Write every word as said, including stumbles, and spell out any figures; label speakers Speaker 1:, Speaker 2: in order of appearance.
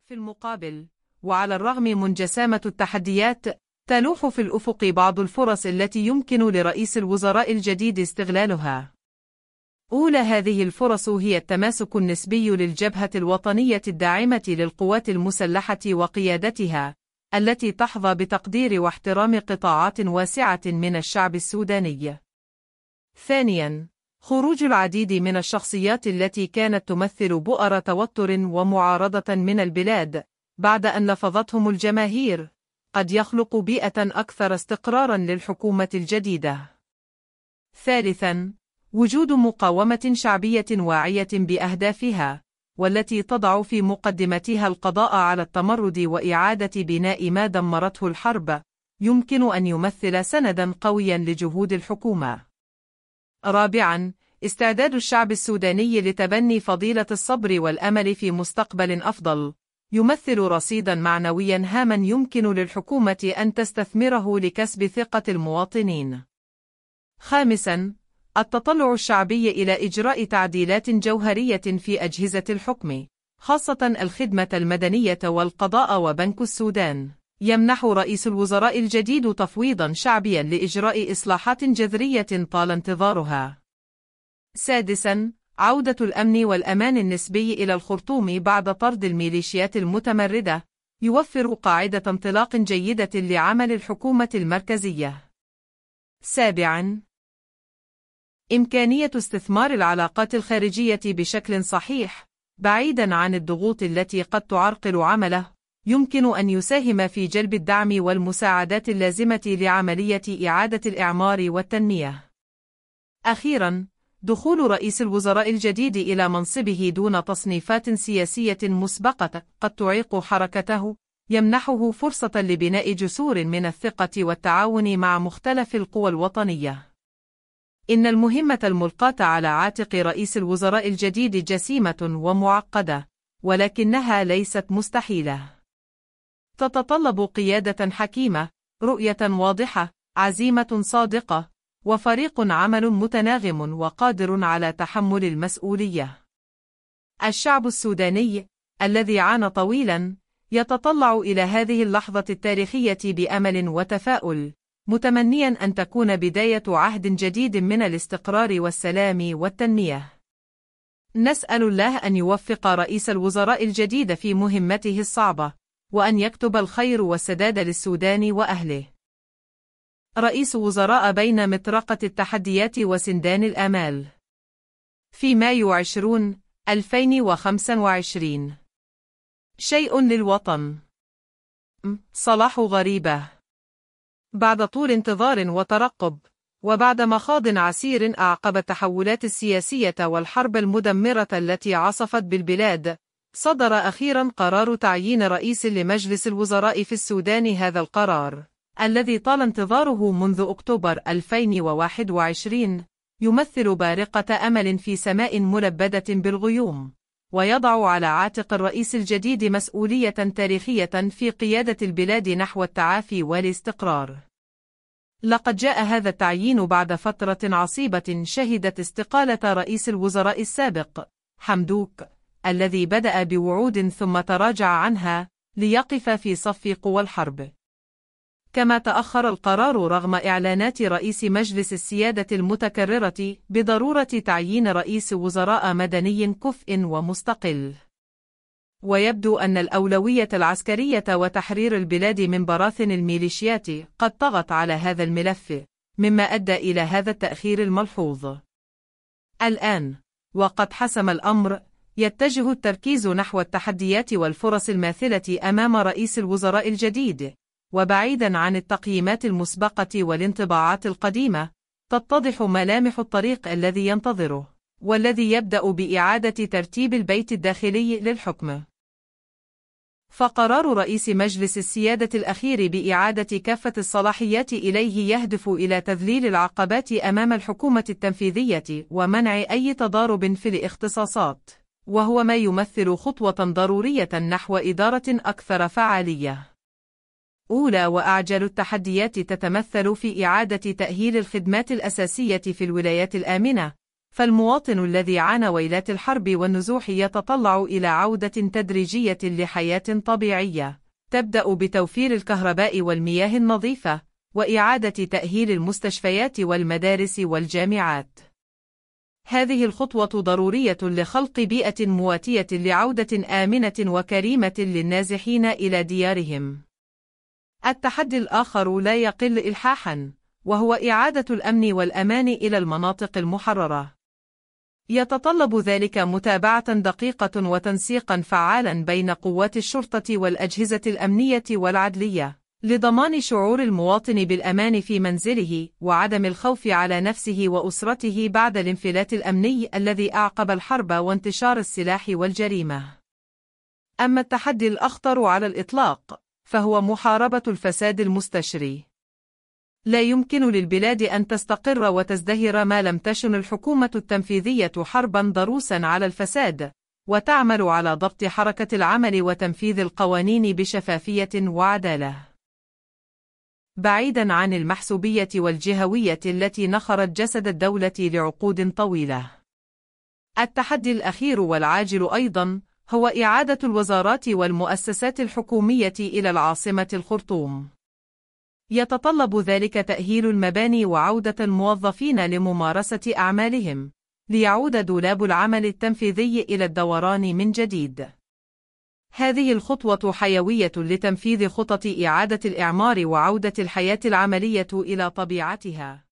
Speaker 1: في المقابل، وعلى الرغم من جسامة التحديات، تلوح في الأفق بعض الفرص التي يمكن لرئيس الوزراء الجديد استغلالها. أولى هذه الفرص هي التماسك النسبي للجبهة الوطنية الداعمة للقوات المسلحة وقيادتها، التي تحظى بتقدير واحترام قطاعات واسعة من الشعب السوداني. ثانياً، خروج العديد من الشخصيات التي كانت تمثل بؤر توتر ومعارضة من البلاد بعد أن لفظتهم الجماهير قد يخلق بيئة أكثر استقراراً للحكومة الجديدة. ثالثاً، وجود مقاومة شعبية واعية بأهدافها، والتي تضع في مقدمتها القضاء على التمرد وإعادة بناء ما دمرته الحرب، يمكن أن يمثل سنداً قوياً لجهود الحكومة. رابعاً، استعداد الشعب السوداني لتبني فضيلة الصبر والأمل في مستقبل أفضل، يمثل رصيداً معنوياً هاماً يمكن للحكومة أن تستثمره لكسب ثقة المواطنين. خامساً، التطلع الشعبي إلى إجراء تعديلات جوهرية في أجهزة الحكم، خاصة الخدمة المدنية والقضاء وبنك السودان. يمنح رئيس الوزراء الجديد تفويضاً شعبياً لإجراء إصلاحات جذرية طال انتظارها. سادساً، عودة الأمن والأمان النسبي إلى الخرطوم بعد طرد الميليشيات المتمردة، يوفر قاعدة انطلاق جيدة لعمل الحكومة المركزية. سابعاً، إمكانية استثمار العلاقات الخارجية بشكل صحيح، بعيداً عن الضغوط التي قد تعرقل عمله، يمكن أن يساهم في جلب الدعم والمساعدات اللازمة لعملية إعادة الإعمار والتنمية. أخيراً، دخول رئيس الوزراء الجديد إلى منصبه دون تصنيفات سياسية مسبقة قد تعيق حركته، يمنحه فرصة لبناء جسور من الثقة والتعاون مع مختلف القوى الوطنية. إن المهمة الملقاة على عاتق رئيس الوزراء الجديد جسيمة ومعقدة، ولكنها ليست مستحيلة. تتطلب قيادة حكيمة، رؤية واضحة، عزيمة صادقة، وفريق عمل متناغم وقادر على تحمل المسؤولية. الشعب السوداني، الذي عانى طويلاً، يتطلع إلى هذه اللحظة التاريخية بأمل وتفاؤل، متمنياً أن تكون بداية عهد جديد من الاستقرار والسلام والتنمية. نسأل الله أن يوفق رئيس الوزراء الجديد في مهمته الصعبة، وأن يكتب الخير والسداد للسودان وأهله. رئيس وزراء بين مطرقة التحديات وسندان الآمال. في مايو عشرين ألفين وخمسة وعشرين. شيء للوطن. صلاح غريبة. بعد طول انتظار وترقب، وبعد مخاض عسير أعقب التحولات السياسية والحرب المدمرة التي عصفت بالبلاد، صدر أخيراً قرار تعيين رئيس لمجلس الوزراء في السودان. هذا القرار، الذي طال انتظاره منذ أكتوبر ألفين وواحد وعشرين، يمثل بارقة أمل في سماء ملبدة بالغيوم، ويضع على عاتق الرئيس الجديد مسؤولية تاريخية في قيادة البلاد نحو التعافي والاستقرار. لقد جاء هذا التعيين بعد فترة عصيبة شهدت استقالة رئيس الوزراء السابق حمدوك، الذي بدأ بوعود ثم تراجع عنها ليقف في صف قوى الحرب. كما تأخر القرار رغم إعلانات رئيس مجلس السيادة المتكررة بضرورة تعيين رئيس وزراء مدني كفء ومستقل. ويبدو أن الأولوية العسكرية وتحرير البلاد من براثن الميليشيات قد طغت على هذا الملف، مما أدى إلى هذا التأخير الملحوظ. الآن، وقد حسم الأمر، يتجه التركيز نحو التحديات والفرص الماثلة أمام رئيس الوزراء الجديد، وبعيداً عن التقييمات المسبقة والانطباعات القديمة، تتضح ملامح الطريق الذي ينتظره، والذي يبدأ بإعادة ترتيب البيت الداخلي للحكم. فقرار رئيس مجلس السيادة الأخير بإعادة كافة الصلاحيات إليه يهدف إلى تذليل العقبات أمام الحكومة التنفيذية ومنع أي تضارب في الاختصاصات، وهو ما يمثل خطوة ضرورية نحو إدارة أكثر فعالية. أولى وأعجل التحديات تتمثل في إعادة تأهيل الخدمات الأساسية في الولايات الآمنة، فالمواطن الذي عانى ويلات الحرب والنزوح يتطلع إلى عودة تدريجية لحياة طبيعية، تبدأ بتوفير الكهرباء والمياه النظيفة، وإعادة تأهيل المستشفيات والمدارس والجامعات. هذه الخطوة ضرورية لخلق بيئة مواتية لعودة آمنة وكريمة للنازحين إلى ديارهم. التحدي الآخر لا يقل إلحاحاً، وهو إعادة الأمن والأمان إلى المناطق المحررة. يتطلب ذلك متابعة دقيقة وتنسيقا فعالا بين قوات الشرطة والأجهزة الأمنية والعدلية، لضمان شعور المواطن بالأمان في منزله وعدم الخوف على نفسه وأسرته بعد الانفلات الأمني الذي أعقب الحرب وانتشار السلاح والجريمة. أما التحدي الأخطر على الإطلاق، فهو محاربة الفساد المستشري. لا يمكن للبلاد أن تستقر وتزدهر ما لم تشن الحكومة التنفيذية حرباً ضروساً على الفساد، وتعمل على ضبط حركة العمل وتنفيذ القوانين بشفافية وعدالة. بعيداً عن المحسوبية والجهوية التي نخرت جسد الدولة لعقود طويلة. التحدي الأخير والعاجل أيضاً هو إعادة الوزارات والمؤسسات الحكومية إلى العاصمة الخرطوم. يتطلب ذلك تأهيل المباني وعودة الموظفين لممارسة أعمالهم، ليعود دولاب العمل التنفيذي إلى الدوران من جديد. هذه الخطوة حيوية لتنفيذ خطط إعادة الإعمار وعودة الحياة العملية إلى طبيعتها.